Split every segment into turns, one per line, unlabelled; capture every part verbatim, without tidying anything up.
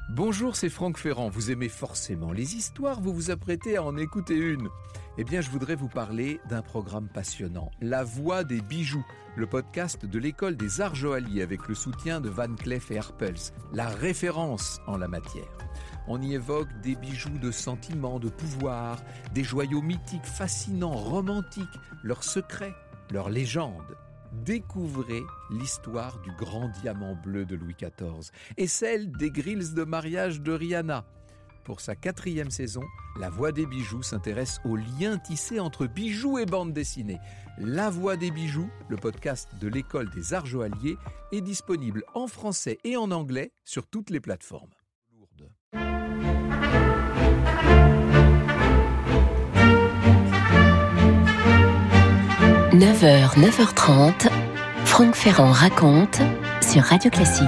Bonjour, c'est Franck Ferrand. Vous aimez forcément les histoires, vous vous apprêtez à en écouter une. Eh bien, je voudrais vous parler d'un programme passionnant, La Voix des bijoux, le podcast de l'École des Arts Joailliers avec le soutien de Van Cleef et Arpels, la référence en la matière. On y évoque des bijoux de sentiment, de pouvoir, des joyaux mythiques, fascinants, romantiques, leurs secrets, leurs légendes. Découvrez l'histoire du grand diamant bleu de Louis quatorze et celle des grilles de mariage de Rihanna. Pour sa quatrième saison, La Voix des bijoux s'intéresse aux liens tissés entre bijoux et bande dessinée. La Voix des bijoux, le podcast de l'École des Arts Joailliers, est disponible en français et en anglais sur toutes les plateformes.
neuf heures, neuf heures trente, Franck Ferrand raconte sur Radio Classique.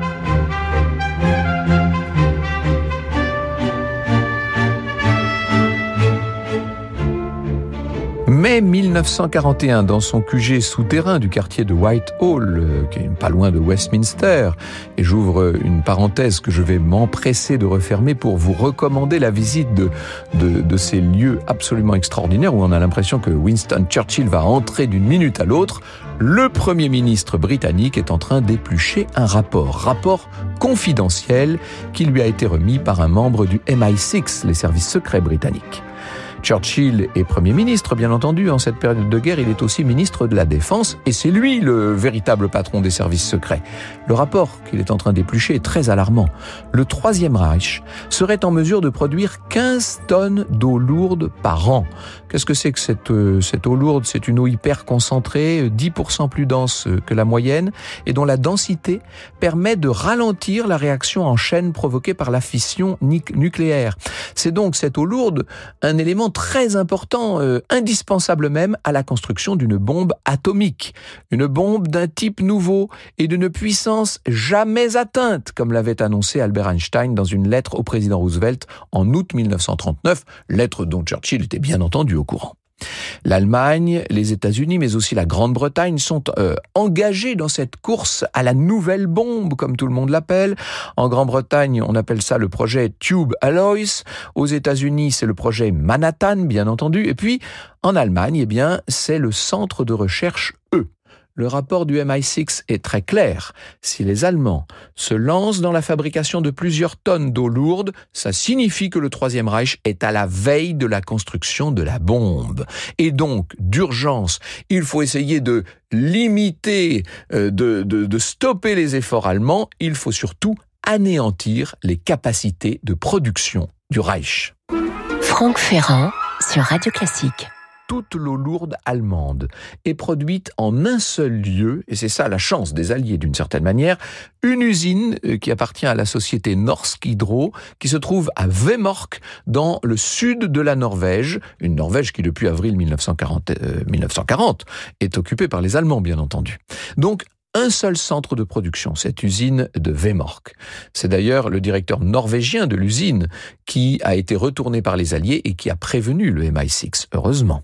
Mai mille neuf cent quarante et un, dans son Q G souterrain du quartier de Whitehall, euh, qui est pas loin de Westminster, et j'ouvre une parenthèse que je vais m'empresser de refermer pour vous recommander la visite de, de, de ces lieux absolument extraordinaires où on a l'impression que Winston Churchill va entrer d'une minute à l'autre. Le Premier ministre britannique est en train d'éplucher un rapport, rapport confidentiel qui lui a été remis par un membre du M I six, les services secrets britanniques. Churchill est Premier ministre, bien entendu, en cette période de guerre, il est aussi ministre de la Défense, et c'est lui le véritable patron des services secrets. Le rapport qu'il est en train d'éplucher est très alarmant. Le Troisième Reich serait en mesure de produire quinze tonnes d'eau lourde par an. Qu'est-ce que c'est que cette, euh, cette eau lourde ? C'est une eau hyper concentrée, dix pour cent plus dense que la moyenne, et dont la densité permet de ralentir la réaction en chaîne provoquée par la fission nucléaire. C'est donc cette eau lourde un élément très important, euh, indispensable même à la construction d'une bombe atomique. Une bombe d'un type nouveau et d'une puissance jamais atteinte, comme l'avait annoncé Albert Einstein dans une lettre au président Roosevelt en août mille neuf cent trente-neuf, lettre dont Churchill était bien entendu au courant. L'Allemagne, les États-Unis, mais aussi la Grande-Bretagne sont euh, engagés dans cette course à la nouvelle bombe, comme tout le monde l'appelle. En Grande-Bretagne, on appelle ça le projet Tube Alloys. Aux États-Unis, c'est le projet Manhattan, bien entendu. Et puis, en Allemagne, eh bien, c'est le centre de recherche E. Le rapport du M I six est très clair. Si les Allemands se lancent dans la fabrication de plusieurs tonnes d'eau lourde, ça signifie que le Troisième Reich est à la veille de la construction de la bombe. Et donc, d'urgence, il faut essayer de limiter, de, de, de stopper les efforts allemands. Il faut surtout anéantir les capacités de production du Reich.
Franck Ferrand sur Radio Classique.
Toute l'eau lourde allemande est produite en un seul lieu, et c'est ça la chance des Alliés d'une certaine manière, une usine qui appartient à la société Norsk Hydro, qui se trouve à Vemork, dans le sud de la Norvège, une Norvège qui depuis avril mille neuf cent quarante, euh, mille neuf cent quarante est occupée par les Allemands, bien entendu. Donc, un seul centre de production, cette usine de Vemork. C'est d'ailleurs le directeur norvégien de l'usine qui a été retourné par les Alliés et qui a prévenu le M I six, heureusement.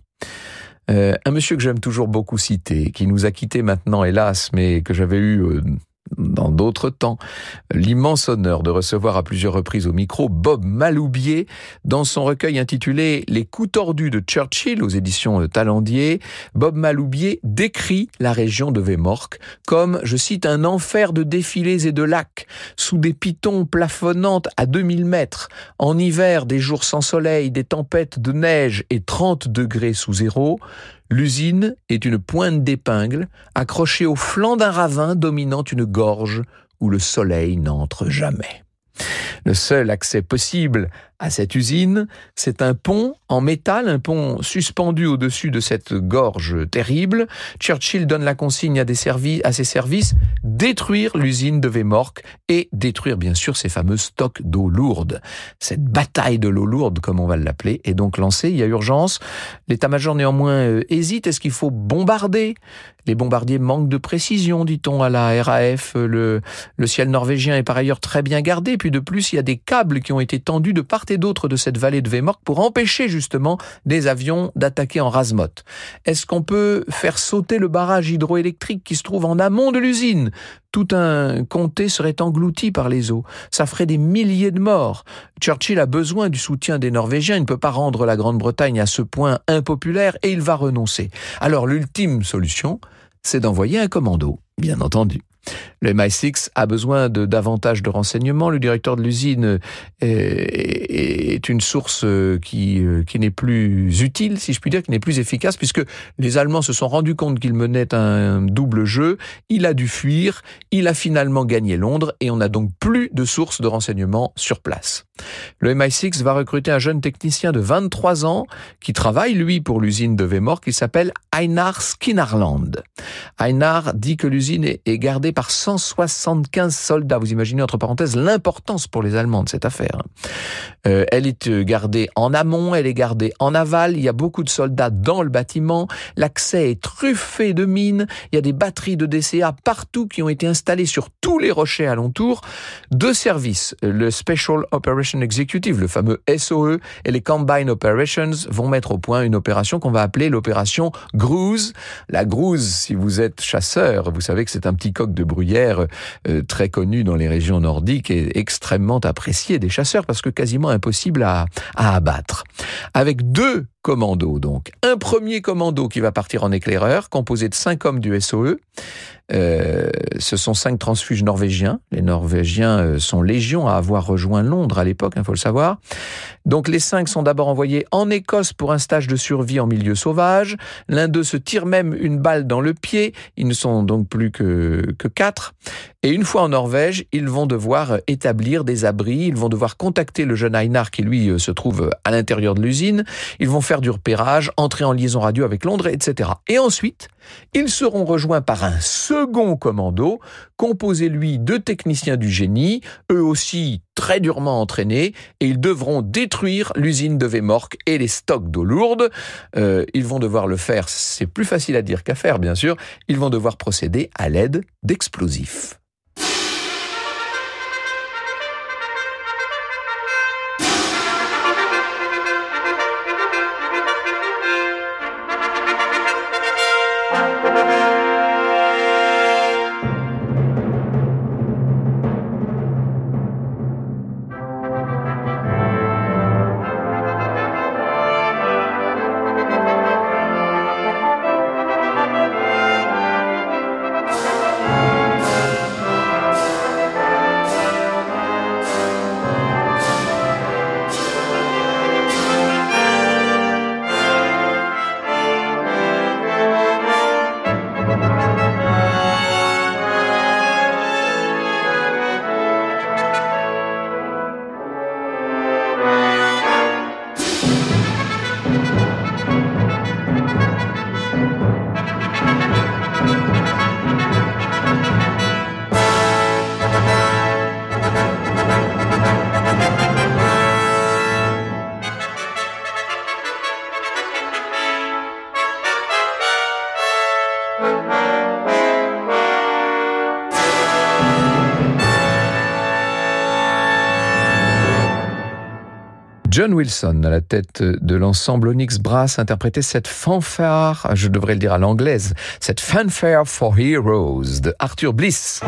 Euh, un monsieur que j'aime toujours beaucoup citer, qui nous a quittés maintenant, hélas, mais que j'avais eu euh, dans d'autres temps, l'immense honneur de recevoir à plusieurs reprises au micro Bob Maloubier dans son recueil intitulé « Les coups tordus de Churchill » aux éditions Talendier. Bob Maloubier décrit la région de Vemork comme, je cite, un enfer de défilés et de lacs, sous des pitons plafonnantes à deux mille mètres, en hiver des jours sans soleil, des tempêtes de neige et trente degrés sous zéro. L'usine est une pointe d'épingle accrochée au flanc d'un ravin dominant une gorge où le soleil n'entre jamais. Le seul accès possible à cette usine, c'est un pont en métal, un pont suspendu au-dessus de cette gorge terrible. Churchill donne la consigne à, des servi- à ses services détruire l'usine de Vemork et détruire bien sûr ces fameux stocks d'eau lourde. Cette bataille de l'eau lourde, comme on va l'appeler, est donc lancée. Il y a urgence. L'état-major néanmoins euh, hésite. Est-ce qu'il faut bombarder ? Les bombardiers manquent de précision, dit-on à la R A F. Le, le ciel norvégien est par ailleurs très bien gardé. Puis de plus, il y a des câbles qui ont été tendus de part et d'autre de cette vallée de Vemork pour empêcher justement des avions d'attaquer en rase-motte. Est-ce qu'on peut faire sauter le barrage hydroélectrique qui se trouve en amont de l'usine ? Tout un comté serait englouti par les eaux. Ça ferait des milliers de morts. Churchill a besoin du soutien des Norvégiens. Il ne peut pas rendre la Grande-Bretagne à ce point impopulaire et il va renoncer. Alors l'ultime solution, c'est d'envoyer un commando, bien entendu. Le M I six a besoin de davantage de renseignements. Le directeur de l'usine est, est une source qui, qui n'est plus utile, si je puis dire, qui n'est plus efficace, puisque les Allemands se sont rendus compte qu'il menait un double jeu. Il a dû fuir. Il a finalement gagné Londres et on n'a donc plus de source de renseignements sur place. Le M I six va recruter un jeune technicien de vingt-trois ans qui travaille, lui, pour l'usine de Vemork. Il s'appelle Einar Skinnarland. Einar dit que l'usine est, est gardée par cent soixante-quinze soldats. Vous imaginez, entre parenthèses, l'importance pour les Allemands de cette affaire. Euh, elle est gardée en amont, elle est gardée en aval. Il y a beaucoup de soldats dans le bâtiment. L'accès est truffé de mines. Il y a des batteries de D C A partout qui ont été installées sur tous les rochers alentours. Deux services, le Special Operation Executive, le fameux S O E, et les Combined Operations vont mettre au point une opération qu'on va appeler l'opération Grouse. La Grouse, si vous êtes chasseur, vous savez que c'est un petit coq de bruyère euh, très connu dans les régions nordiques et extrêmement apprécié des chasseurs parce que quasiment impossible à, à abattre. Avec deux commandos donc. Un premier commando qui va partir en éclaireur, composé de cinq hommes du S O E. Euh, ce sont cinq transfuges norvégiens. Les Norvégiens euh, sont légion à avoir rejoint Londres à l'époque, il faut le savoir. Donc les cinq sont d'abord envoyés en Écosse pour un stage de survie en milieu sauvage. L'un d'eux se tire même une balle dans le pied. Ils ne sont donc plus que, que quatre. Et une fois en Norvège, ils vont devoir établir des abris. Ils vont devoir contacter le jeune Einar qui, lui, se trouve à l'intérieur de l'usine. Ils vont faire du repérage, entrer en liaison radio avec Londres, et cetera. Et ensuite, ils seront rejoints par un second commando, composé, lui, de techniciens du génie, eux aussi très durement entraînés, et ils devront détruire l'usine de Vemork et les stocks d'eau lourde. Euh, ils vont devoir le faire, c'est plus facile à dire qu'à faire, bien sûr, ils vont devoir procéder à l'aide d'explosifs. John Wilson, à la tête de l'ensemble Onyx Brass, interprétait cette fanfare, je devrais le dire à l'anglaise, cette Fanfare for Heroes de Arthur Bliss.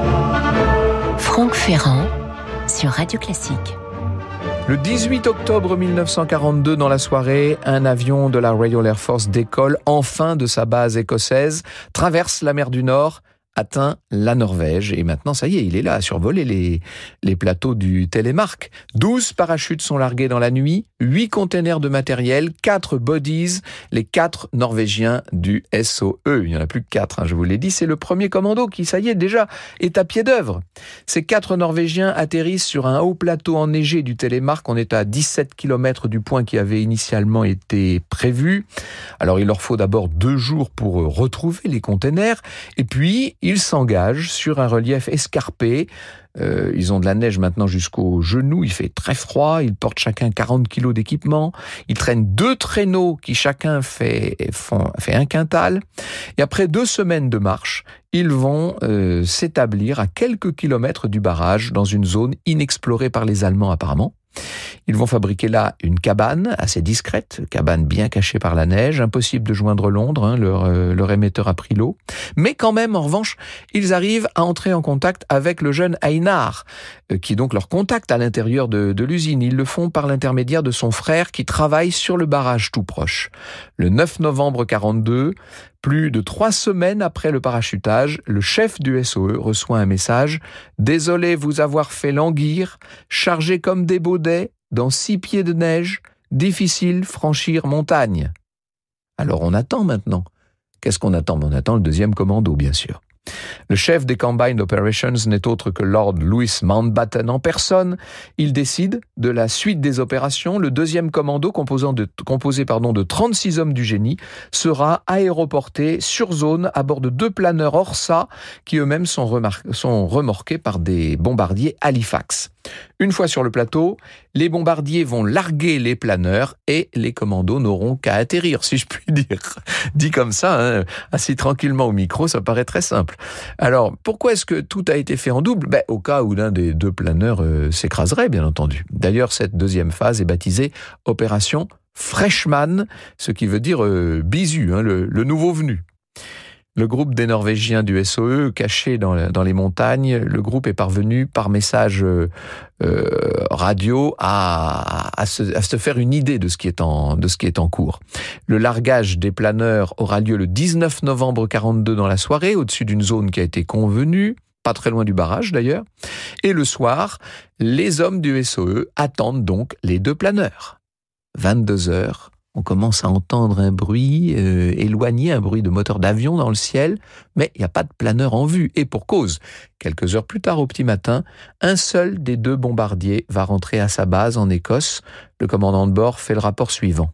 Franck Ferrand sur Radio Classique.
Le dix-huit octobre mille neuf cent quarante-deux, dans la soirée, un avion de la Royal Air Force décolle enfin de sa base écossaise, traverse la mer du Nord, atteint la Norvège, et maintenant, ça y est, il est là, à survoler les, les plateaux du Telemark. douze parachutes sont largués dans la nuit, huit containers de matériel, quatre bodies, les quatre Norvégiens du S O E. Il n'y en a plus que quatre, hein, je vous l'ai dit, c'est le premier commando qui, ça y est, déjà, est à pied d'œuvre. Ces quatre Norvégiens atterrissent sur un haut plateau enneigé du Telemark. On est à dix-sept kilomètres du point qui avait initialement été prévu. Alors, il leur faut d'abord deux jours pour retrouver les containers, et puis, ils s'engagent sur un relief escarpé. Euh, ils ont de la neige maintenant jusqu'aux genoux, il fait très froid, ils portent chacun quarante kilos d'équipement, ils traînent deux traîneaux qui chacun fait, font, fait un quintal. Et après deux semaines de marche, ils vont euh, s'établir à quelques kilomètres du barrage, dans une zone inexplorée par les Allemands apparemment. Ils vont fabriquer là une cabane assez discrète, cabane bien cachée par la neige, impossible de joindre Londres, hein, leur, euh, leur émetteur a pris l'eau. Mais quand même, en revanche, ils arrivent à entrer en contact avec le jeune Einar, euh, qui est donc leur contact à l'intérieur de, de l'usine. Ils le font par l'intermédiaire de son frère qui travaille sur le barrage tout proche. Le neuf novembre quarante-deux, plus de trois semaines après le parachutage, le chef du S O E reçoit un message « Désolé vous avoir fait languir, chargé comme des baudets, dans six pieds de neige, difficile franchir montagne. » Alors on attend maintenant. Qu'est-ce qu'on attend ? On attend le deuxième commando, bien sûr. Le chef des Combined Operations n'est autre que Lord Louis Mountbatten en personne. Il décide de la suite des opérations. Le deuxième commando, composant de, composé pardon, de trente-six hommes du génie, sera aéroporté sur zone à bord de deux planeurs Orsa qui eux-mêmes sont, remar- sont remorqués par des bombardiers Halifax. Une fois sur le plateau, les bombardiers vont larguer les planeurs et les commandos n'auront qu'à atterrir, si je puis dire. Dit comme ça, hein, assis tranquillement au micro, ça paraît très simple. Alors, pourquoi est-ce que tout a été fait en double ? Ben, au cas où l'un des deux planeurs euh, s'écraserait, bien entendu. D'ailleurs, cette deuxième phase est baptisée Opération Freshman, ce qui veut dire euh, bisu, hein, le, le nouveau venu. Le groupe des Norvégiens du S O E, caché dans, la, dans les montagnes, le groupe est parvenu par message euh, euh, radio à, à, se, à se faire une idée de ce qui est en, de ce qui est en cours. Le largage des planeurs aura lieu le dix-neuf novembre quarante-deux dans la soirée, au-dessus d'une zone qui a été convenue, pas très loin du barrage d'ailleurs. Et le soir, les hommes du S O E attendent donc les deux planeurs. vingt-deux heures. On commence à entendre un bruit euh, éloigné, un bruit de moteur d'avion dans le ciel, mais il n'y a pas de planeur en vue. Et pour cause, quelques heures plus tard au petit matin, un seul des deux bombardiers va rentrer à sa base en Écosse. Le commandant de bord fait le rapport suivant.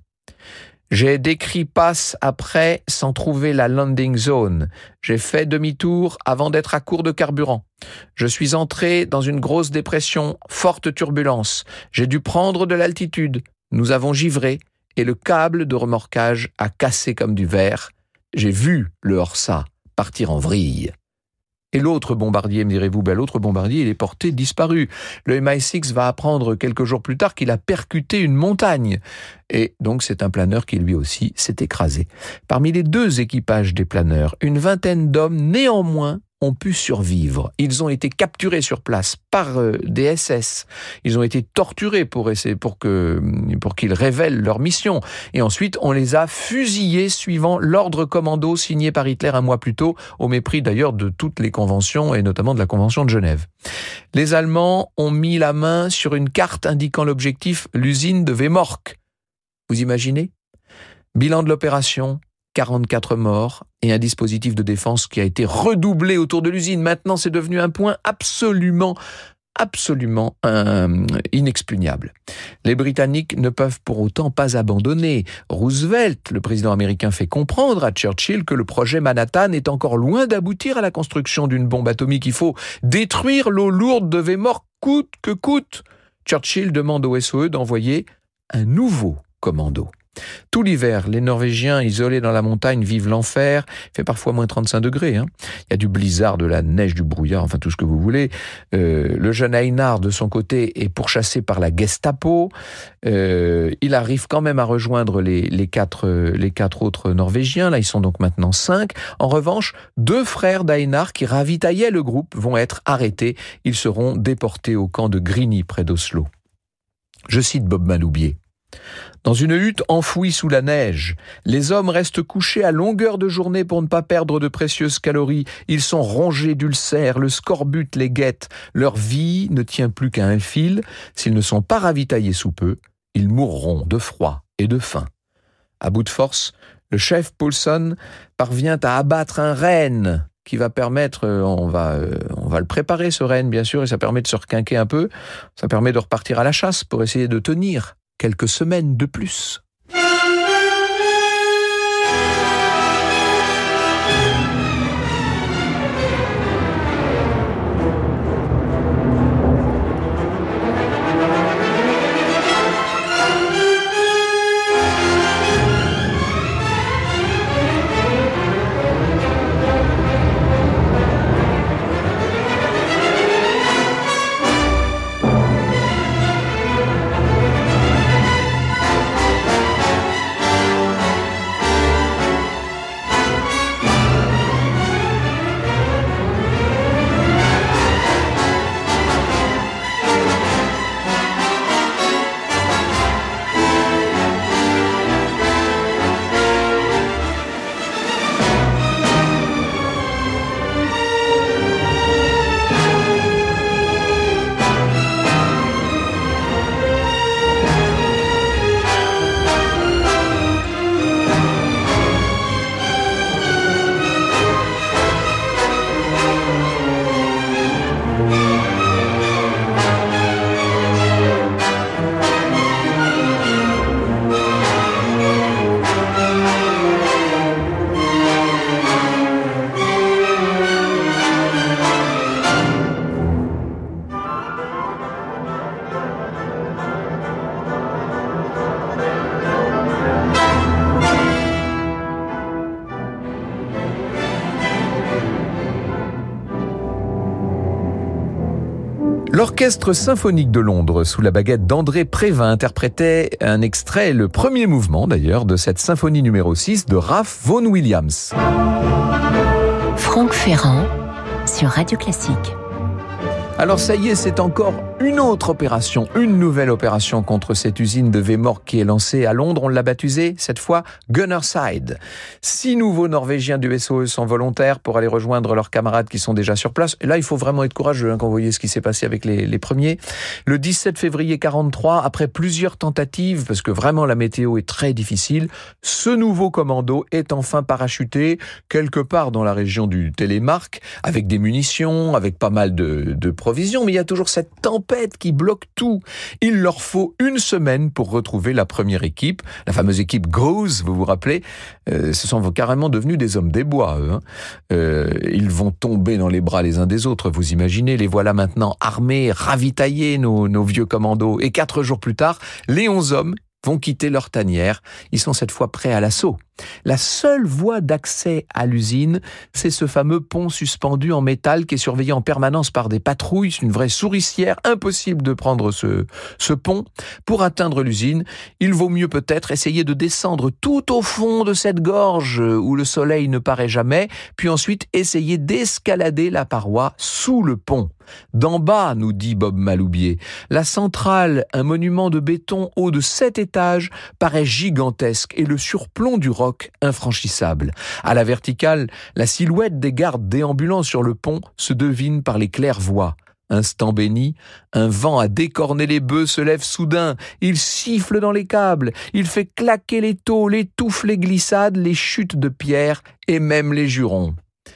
J'ai décrit passe après sans trouver la landing zone. J'ai fait demi-tour avant d'être à court de carburant. Je suis entré dans une grosse dépression, forte turbulence. J'ai dû prendre de l'altitude. Nous avons givré. Et le câble de remorquage a cassé comme du verre. J'ai vu le Orsa partir en vrille. Et l'autre bombardier, me direz-vous, ben l'autre bombardier, il est porté disparu. Le M I six va apprendre quelques jours plus tard qu'il a percuté une montagne. Et donc c'est un planeur qui lui aussi s'est écrasé. Parmi les deux équipages des planeurs, une vingtaine d'hommes néanmoins ont pu survivre. Ils ont été capturés sur place par euh, des S S. Ils ont été torturés pour essayer, pour que, pour qu'ils révèlent leur mission. Et ensuite, on les a fusillés suivant l'ordre commando signé par Hitler un mois plus tôt, au mépris d'ailleurs de toutes les conventions et notamment de la Convention de Genève. Les Allemands ont mis la main sur une carte indiquant l'objectif, l'usine de Vemork. Vous imaginez ? Bilan de l'opération, quarante-quatre morts et un dispositif de défense qui a été redoublé autour de l'usine. Maintenant, c'est devenu un point absolument, absolument euh, inexpugnable. Les Britanniques ne peuvent pour autant pas abandonner. Roosevelt, le président américain, fait comprendre à Churchill que le projet Manhattan est encore loin d'aboutir à la construction d'une bombe atomique. Il faut détruire l'eau lourde de Vemork coûte que coûte. Churchill demande au S O E d'envoyer un nouveau commando. Tout l'hiver, les Norvégiens isolés dans la montagne vivent l'enfer. Il fait parfois moins trente-cinq degrés. Hein. Il y a du blizzard, de la neige, du brouillard, enfin tout ce que vous voulez. Euh, le jeune Einar, de son côté, est pourchassé par la Gestapo. Euh, il arrive quand même à rejoindre les, les, quatre, les quatre autres Norvégiens. Là, ils sont donc maintenant cinq. En revanche, deux frères d'Einar qui ravitaillaient le groupe vont être arrêtés. Ils seront déportés au camp de Grini, près d'Oslo. Je cite Bob Maloubier. Dans une hutte enfouie sous la neige, les hommes restent couchés à longueur de journée pour ne pas perdre de précieuses calories. Ils sont rongés d'ulcères, le scorbut les guette. Leur vie ne tient plus qu'à un fil. S'ils ne sont pas ravitaillés sous peu, ils mourront de froid et de faim. À bout de force, le chef Paulson parvient à abattre un renne qui va permettre, on va, on va le préparer ce renne bien sûr, et ça permet de se requinquer un peu. Ça permet de repartir à la chasse pour essayer de tenir quelques semaines de plus. L'Orchestre symphonique de Londres, sous la baguette d'André Prévin, interprétait un extrait, le premier mouvement d'ailleurs, de cette symphonie numéro six de Ralph Vaughan Williams.
Franck Ferrand sur Radio Classique.
Alors ça y est, c'est encore une autre opération, une nouvelle opération contre cette usine de Vemork qui est lancée à Londres. On l'a baptisée, cette fois, Gunnerside. Six nouveaux Norvégiens du S O E sont volontaires pour aller rejoindre leurs camarades qui sont déjà sur place. Et là, il faut vraiment être courageux, hein, quand vous voyez ce qui s'est passé avec les, les premiers. Le dix-sept février quarante-trois, après plusieurs tentatives, parce que vraiment la météo est très difficile, ce nouveau commando est enfin parachuté quelque part dans la région du Télémark, avec des munitions, avec pas mal de, de provisions, mais il y a toujours cette tempête qui bloque tout. Il leur faut une semaine pour retrouver la première équipe, la fameuse équipe Grouse, vous vous rappelez, euh, ce sont carrément devenus des hommes des bois, eux. Hein. Euh, ils vont tomber dans les bras les uns des autres, vous imaginez, les voilà maintenant armés, ravitaillés, nos, nos vieux commandos. Et quatre jours plus tard, les onze hommes vont quitter leur tanière. Ils sont cette fois prêts à l'assaut. La seule voie d'accès à l'usine, c'est ce fameux pont suspendu en métal qui est surveillé en permanence par des patrouilles. C'est une vraie souricière, impossible de prendre ce, ce pont. Pour atteindre l'usine, il vaut mieux peut-être essayer de descendre tout au fond de cette gorge où le soleil ne paraît jamais, puis ensuite essayer d'escalader la paroi sous le pont. D'en bas, nous dit Bob Maloubier, la centrale, un monument de béton haut de sept étages, paraît gigantesque et le surplomb du roc infranchissable. À la verticale, la silhouette des gardes déambulant sur le pont se devine par les claires-voies. Instant béni, un vent à décorner les bœufs se lève soudain. Il siffle dans les câbles, il fait claquer les taux, les touffes, les glissades, les chutes de pierre et même les jurons.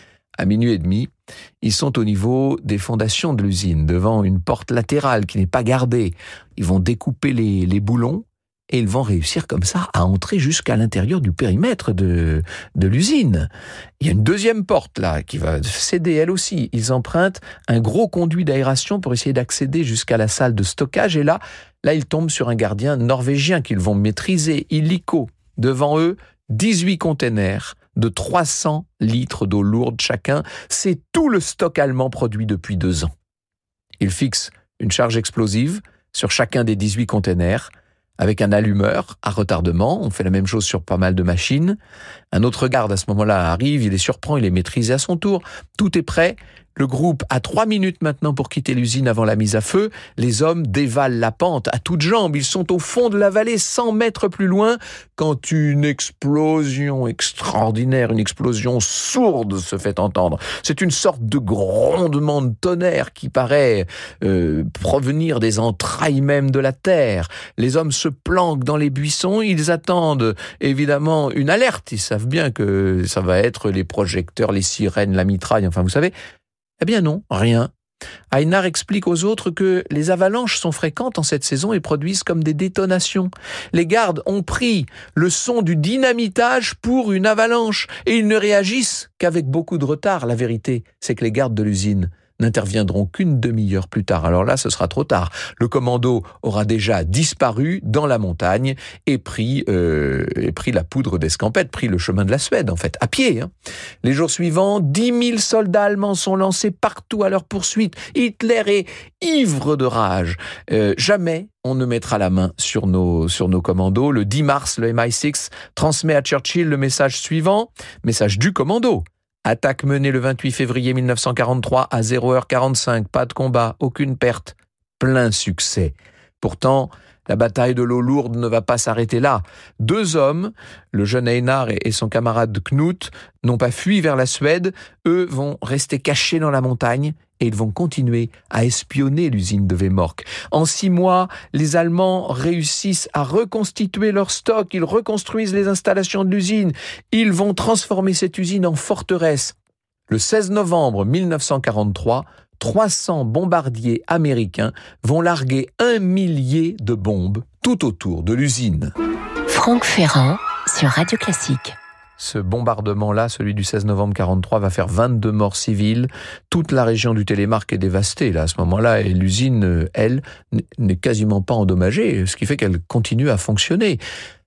À minuit et demi, ils sont au niveau des fondations de l'usine, devant une porte latérale qui n'est pas gardée. Ils vont découper les, les boulons et ils vont réussir comme ça à entrer jusqu'à l'intérieur du périmètre de, de l'usine. Il y a une deuxième porte là qui va céder elle aussi. Ils empruntent un gros conduit d'aération pour essayer d'accéder jusqu'à la salle de stockage et là, là ils tombent sur un gardien norvégien qu'ils vont maîtriser, illico. Devant eux, dix-huit containers de trois cents litres d'eau lourde chacun. C'est tout le stock allemand produit depuis deux ans. Ils fixent une charge explosive sur chacun des dix-huit containers avec un allumeur à retardement. On fait la même chose sur pas mal de machines. Un autre garde à ce moment-là arrive, il les surprend, il les maîtrise à son tour. Tout est prêt. Le groupe a trois minutes maintenant pour quitter l'usine avant la mise à feu. Les hommes dévalent la pente à toutes jambes. Ils sont au fond de la vallée, cent mètres plus loin, quand une explosion extraordinaire, une explosion sourde se fait entendre. C'est une sorte de grondement de tonnerre qui paraît euh, provenir des entrailles même de la terre. Les hommes se planquent dans les buissons. Ils attendent évidemment une alerte. Ils savent bien que ça va être les projecteurs, les sirènes, la mitraille, enfin vous savez. Eh bien non, rien. Einar explique aux autres que les avalanches sont fréquentes en cette saison et produisent comme des détonations. Les gardes ont pris le son du dynamitage pour une avalanche et ils ne réagissent qu'avec beaucoup de retard. La vérité, c'est que les gardes de l'usine n'interviendront qu'une demi-heure plus tard. Alors là, ce sera trop tard. Le commando aura déjà disparu dans la montagne et pris, euh, et pris la poudre d'escampette, pris le chemin de la Suède, en fait, à pied. Hein. Les jours suivants, dix mille soldats allemands sont lancés partout à leur poursuite. Hitler est ivre de rage. Euh, jamais on ne mettra la main sur nos, sur nos commandos. Le dix mars, le M I six transmet à Churchill le message suivant, message du commando. Attaque menée le vingt-huit février mille neuf cent quarante-trois à zéro heure quarante-cinq, pas de combat, aucune perte, plein succès. Pourtant, la bataille de l'eau lourde ne va pas s'arrêter là. Deux hommes, le jeune Einar et son camarade Knut, n'ont pas fui vers la Suède. Eux vont rester cachés dans la montagne et ils vont continuer à espionner l'usine de Vemork. En six mois, les Allemands réussissent à reconstituer leur stock. Ils reconstruisent les installations de l'usine. Ils vont transformer cette usine en forteresse. Le seize novembre mille neuf cent quarante-trois, trois cents bombardiers américains vont larguer un millier de bombes tout autour de l'usine.
Franck Ferrand sur Radio Classique.
Ce bombardement-là, celui du seize novembre quarante-trois, va faire vingt-deux morts civiles. Toute la région du Télémark est dévastée là, à ce moment-là, et l'usine, elle, n'est quasiment pas endommagée, ce qui fait qu'elle continue à fonctionner.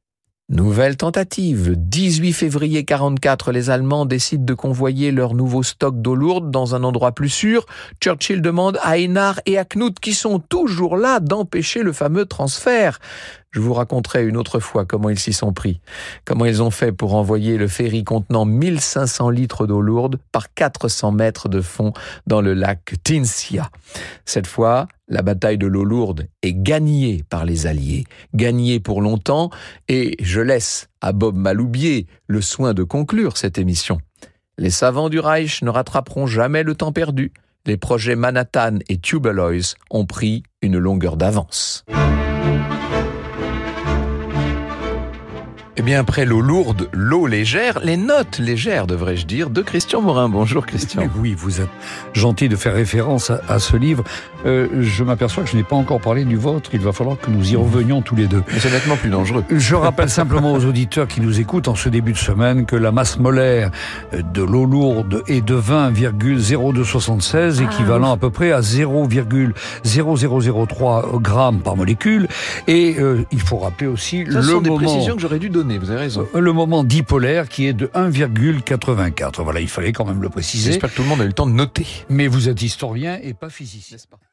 Nouvelle tentative. Le dix-huit février quarante-quatre, les Allemands décident de convoyer leur nouveau stock d'eau lourde dans un endroit plus sûr. Churchill demande à Einard et à Knut, qui sont toujours là, d'empêcher le fameux transfert. Je vous raconterai une autre fois comment ils s'y sont pris. Comment ils ont fait pour envoyer le ferry contenant mille cinq cents litres d'eau lourde par quatre cents mètres de fond dans le lac Tinsia. Cette fois, la bataille de l'eau lourde est gagnée par les Alliés, gagnée pour longtemps, et je laisse à Bob Maloubier le soin de conclure cette émission. Les savants du Reich ne rattraperont jamais le temps perdu. Les projets Manhattan et Tubelois ont pris une longueur d'avance. Eh bien, après l'eau lourde, l'eau légère, les notes légères, devrais-je dire, de Christian Morin. Bonjour Christian.
Oui, vous êtes gentil de faire référence à, à ce livre. Euh, je m'aperçois que je n'ai pas encore parlé du vôtre. Il va falloir que nous y revenions tous les deux.
Mais c'est nettement plus dangereux.
Je rappelle simplement aux auditeurs qui nous écoutent en ce début de semaine que la masse molaire de l'eau lourde est de vingt virgule zéro deux soixante-seize, ah, équivalent à peu près à zéro virgule zéro zéro zéro trois grammes par molécule. Et euh, il faut rappeler aussi
Ça,
le
ce sont
moment...
des précisions que j'aurais dû donner. Vous avez raison.
Le moment dipolaire qui est de un virgule quatre-vingt-quatre. Voilà, il fallait quand même le préciser.
J'espère que tout le monde a eu le temps de noter.
Mais vous êtes historien et pas physicien.